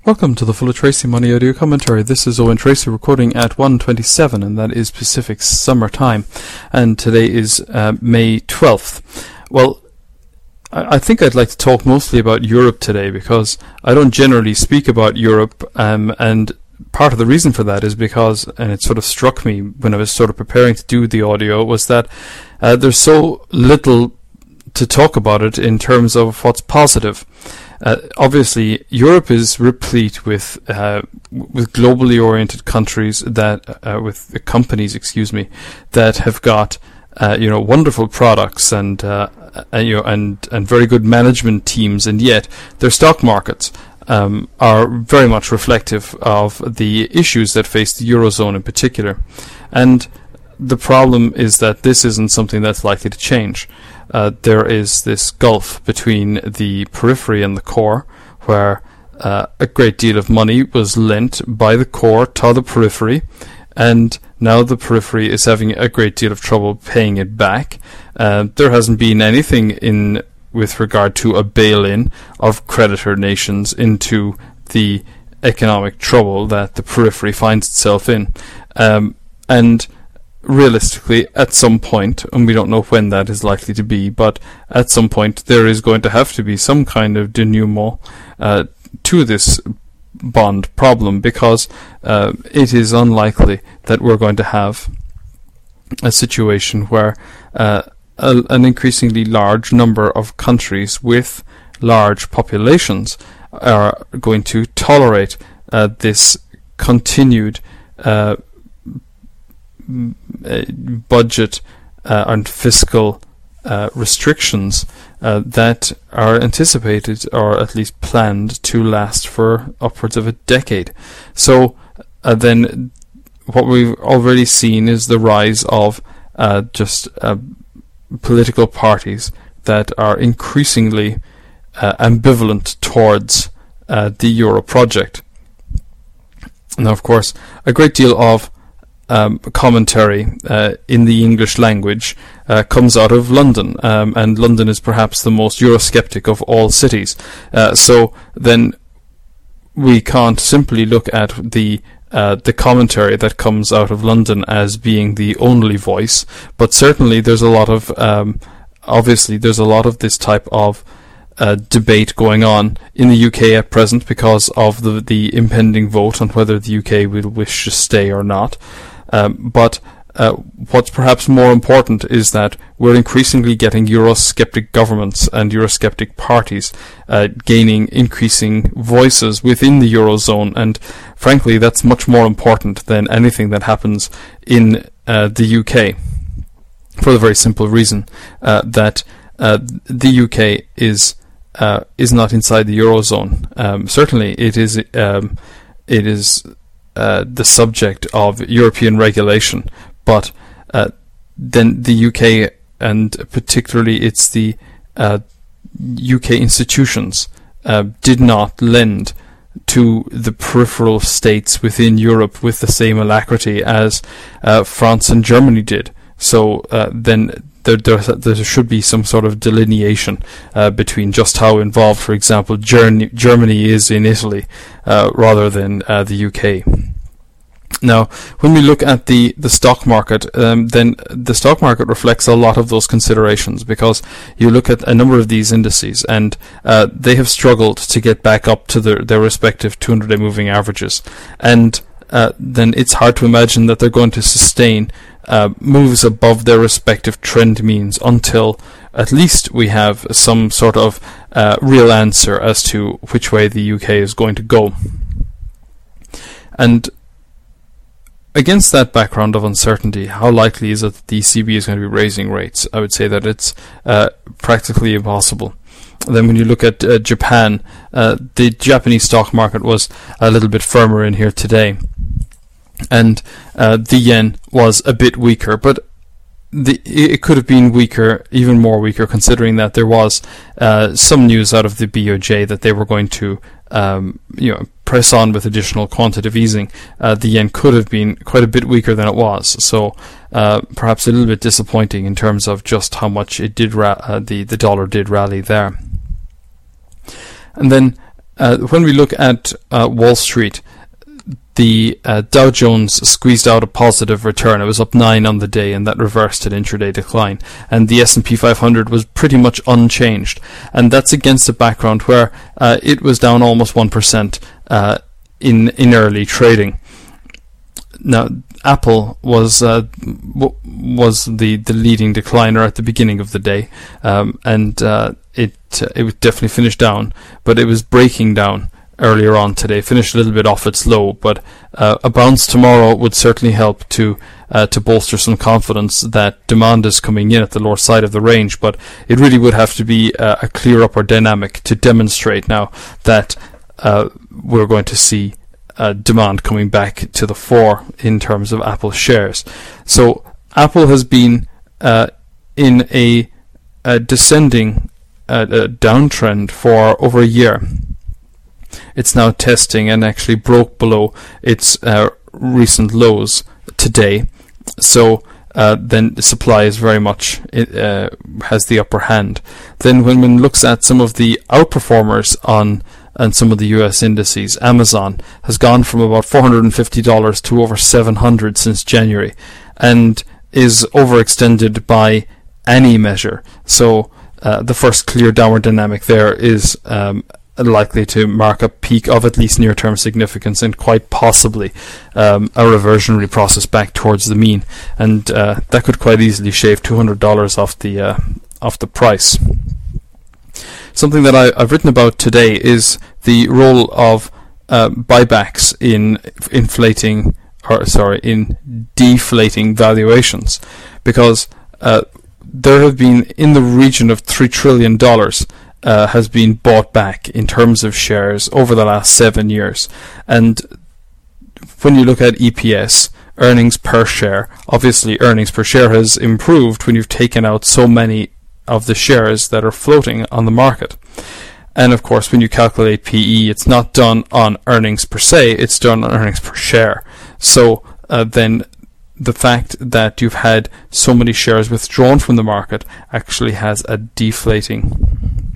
Welcome to the Full of Tracy Money Audio Commentary. This is Owen Tracy recording at 1:27, and that is Pacific Summer Time. And today is May 12th. Well, I think I'd like to talk mostly about Europe today because I don't generally speak about Europe, and part of the reason for that is because, and it sort of struck me when I was sort of preparing to do the audio, was that there's so little to talk about it in terms of what's positive. Obviously, Europe is replete with globally oriented countries with companies, that have got wonderful products and very good management teams, and yet their stock markets are very much reflective of the issues that face the Eurozone in particular. And the problem is that this isn't something that's likely to change. There is this gulf between the periphery and the core, where a great deal of money was lent by the core to the periphery, and now the periphery is having a great deal of trouble paying it back. There hasn't been anything with regard to a bail-in of creditor nations into the economic trouble that the periphery finds itself in. And realistically, at some point, and we don't know when that is likely to be, but at some point there is going to have to be some kind of denouement to this bond problem, because it is unlikely that we're going to have a situation where an increasingly large number of countries with large populations are going to tolerate this continued budget and fiscal restrictions that are anticipated, or at least planned, to last for upwards of a decade. So then what we've already seen is the rise of political parties that are increasingly ambivalent towards the Euro project. Now, of course, a great deal of commentary in the English language comes out of London, and London is perhaps the most Eurosceptic of all cities. So then we can't simply look at the commentary that comes out of London as being the only voice, but certainly there's a lot of this type of debate going on in the UK at present because of the impending vote on whether the UK will wish to stay or not. But what's perhaps more important is that we're increasingly getting Eurosceptic governments and Eurosceptic parties gaining increasing voices within the Eurozone, and frankly that's much more important than anything that happens in the UK, for the very simple reason that the UK is not inside the Eurozone. Certainly it is the subject of European regulation, but then the UK, and particularly it's the UK institutions, did not lend to the peripheral states within Europe with the same alacrity as France and Germany did. So then there should be some sort of delineation between just how involved, for example, Germany is in Italy rather than the UK. Now, when we look at the stock market, then the stock market reflects a lot of those considerations, because you look at a number of these indices and they have struggled to get back up to their respective 200-day moving averages, and then it's hard to imagine that they're going to sustain moves above their respective trend means until at least we have some sort of real answer as to which way the UK is going to go. And against that background of uncertainty, how likely is it that the ECB is going to be raising rates? I would say that it's practically impossible. Then when you look at Japan, the Japanese stock market was a little bit firmer in here today, and the yen was a bit weaker, but it could have been weaker, even more weaker, considering that there was some news out of the BOJ that they were going to press on with additional quantitative easing. The yen could have been quite a bit weaker than it was, so perhaps a little bit disappointing in terms of just how much it did the dollar did rally there. And then when we look at Wall Street, the Dow Jones squeezed out a positive return. It was up 9 on the day, and that reversed an intraday decline. And the S&P 500 was pretty much unchanged. And that's against a background where it was down almost 1% in early trading. Now, Apple was the leading decliner at the beginning of the day, and it definitely finished down, but it was breaking down earlier on today, finished a little bit off its low, but a bounce tomorrow would certainly help to bolster some confidence that demand is coming in at the lower side of the range. But it really would have to be a clear upward dynamic to demonstrate now that we're going to see demand coming back to the fore in terms of Apple shares. So Apple has been in a descending downtrend for over a year. It's now testing and actually broke below its recent lows today. So then the supply is very much has the upper hand. Then when one looks at some of the outperformers on some of the US indices, Amazon has gone from about $450 to over $700 since January, and is overextended by any measure. So the first clear downward dynamic there is likely to mark a peak of at least near-term significance, and quite possibly a reversionary process back towards the mean, and that could quite easily shave $200 off the price. Something that I've written about today is the role of buybacks in deflating valuations, because there have been in the region of $3 trillion has been bought back in terms of shares over the last 7 years. And when you look at EPS, earnings per share, obviously earnings per share has improved when you've taken out so many of the shares that are floating on the market. And of course, when you calculate PE, it's not done on earnings per se, it's done on earnings per share. So then the fact that you've had so many shares withdrawn from the market actually has a deflating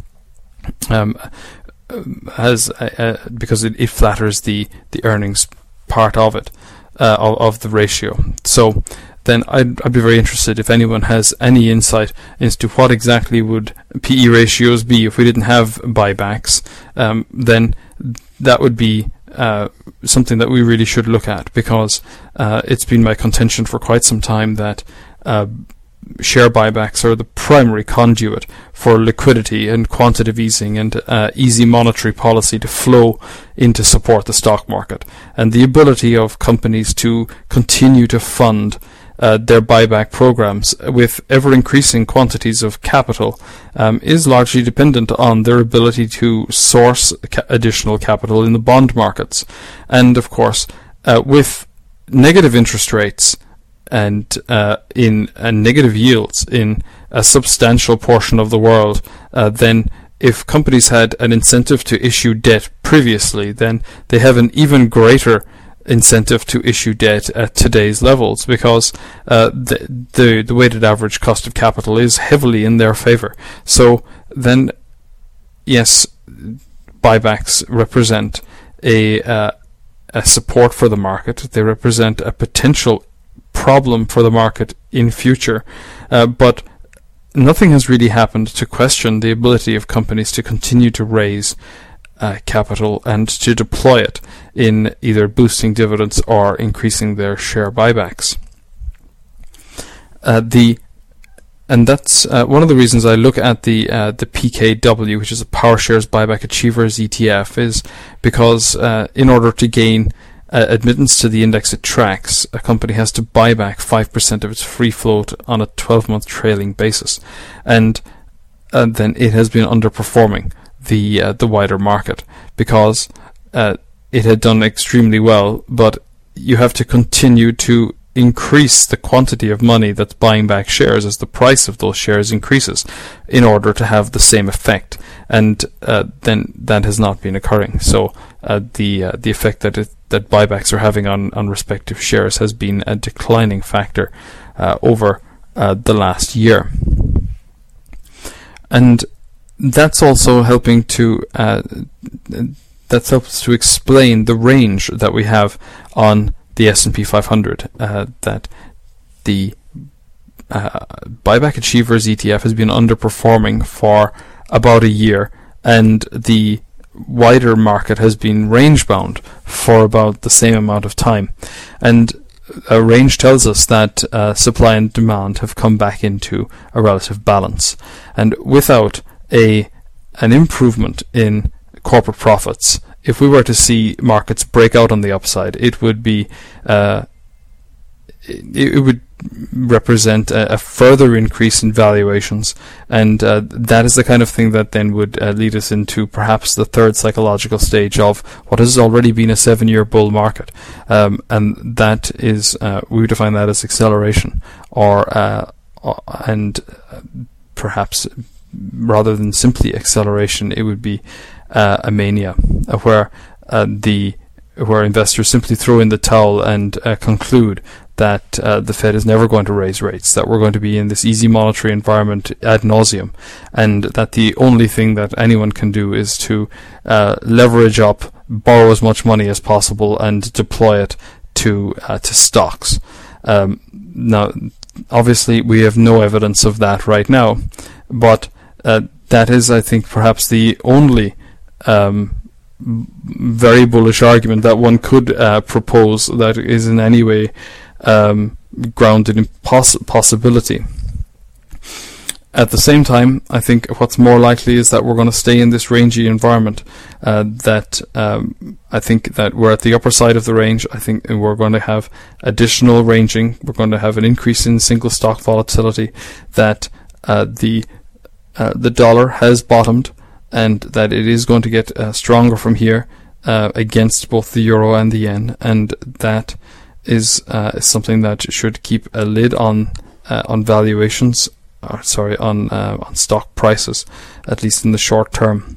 because it flatters the earnings part of it, of the ratio. So then I'd be very interested if anyone has any insight into what exactly would PE ratios be if we didn't have buybacks. Then that would be something that we really should look at, because it's been my contention for quite some time that share buybacks are the primary conduit for liquidity and quantitative easing and easy monetary policy to flow in to support the stock market. And the ability of companies to continue to fund their buyback programs with ever-increasing quantities of capital is largely dependent on their ability to source additional capital in the bond markets. And of course, with negative interest rates and negative yields in a substantial portion of the world, then if companies had an incentive to issue debt previously, then they have an even greater incentive to issue debt at today's levels, because the weighted average cost of capital is heavily in their favor. So then, yes, buybacks represent a support for the market. They represent a potential problem for the market in future, but nothing has really happened to question the ability of companies to continue to raise capital and to deploy it in either boosting dividends or increasing their share buybacks. And that's one of the reasons I look at the PKW, which is a PowerShares Buyback Achievers ETF, is because in order to gain admittance to the index it tracks, a company has to buy back 5% of its free float on a 12-month trailing basis, and then it has been underperforming the wider market, because it had done extremely well, but you have to continue to increase the quantity of money that's buying back shares as the price of those shares increases in order to have the same effect, and then that has not been occurring. So the effect that buybacks are having on respective shares has been a declining factor over the last year, and that's also helping to that helps to explain the range that we have on the S&P 500. That the Buyback Achievers ETF has been underperforming for about a year, and the wider market has been range bound for about the same amount of time. And a range tells us that supply and demand have come back into a relative balance. And without an improvement in corporate profits, if we were to see markets break out on the upside, it would be it would represent a further increase in valuations, and that is the kind of thing that then would lead us into perhaps the third psychological stage of what has already been a 7-year bull market, and that is we would define that as acceleration, and perhaps rather than simply acceleration, it would be a mania, where investors simply throw in the towel and conclude that the Fed is never going to raise rates, that we're going to be in this easy monetary environment ad nauseum, and that the only thing that anyone can do is to leverage up, borrow as much money as possible, and deploy it to stocks. Now, obviously, we have no evidence of that right now, but that is, I think, perhaps the only very bullish argument that one could propose that is in any way grounded in possibility. At the same time, I think what's more likely is that we're going to stay in this rangy environment. I think that we're at the upper side of the range. I think we're going to have additional ranging. We're going to have an increase in single stock volatility. That the dollar has bottomed, and that it is going to get stronger from here against both the euro and the yen, and that is something that should keep a lid on valuations. On stock prices, at least in the short term.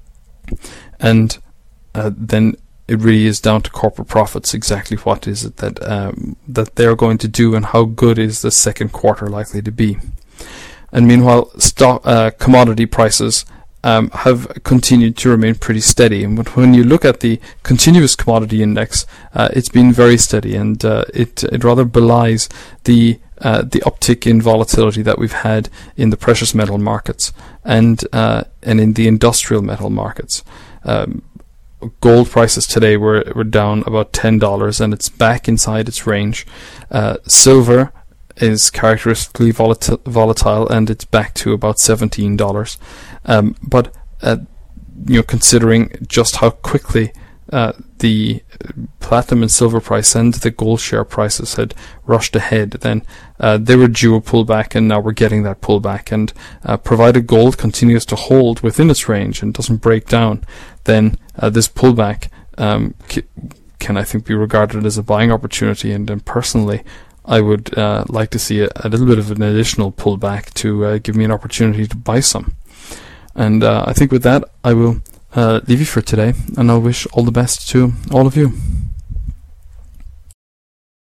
And then it really is down to corporate profits. Exactly what is it that they're going to do, and how good is the second quarter likely to be? And meanwhile, commodity prices have continued to remain pretty steady. And when you look at the continuous commodity index, it's been very steady, and it rather belies the uptick in volatility that we've had in the precious metal markets and in the industrial metal markets. Gold prices today were down about $10, and it's back inside its range. Silver is characteristically volatile, and it's back to about $17. But considering just how quickly the platinum and silver price and the gold share prices had rushed ahead, then they were due a pullback, and now we're getting that pullback. And provided gold continues to hold within its range and doesn't break down, then this pullback can, I think, be regarded as a buying opportunity. And personally, I would like to see a little bit of an additional pullback to give me an opportunity to buy some. And I think with that, I will leave you for today, and I'll wish all the best to all of you.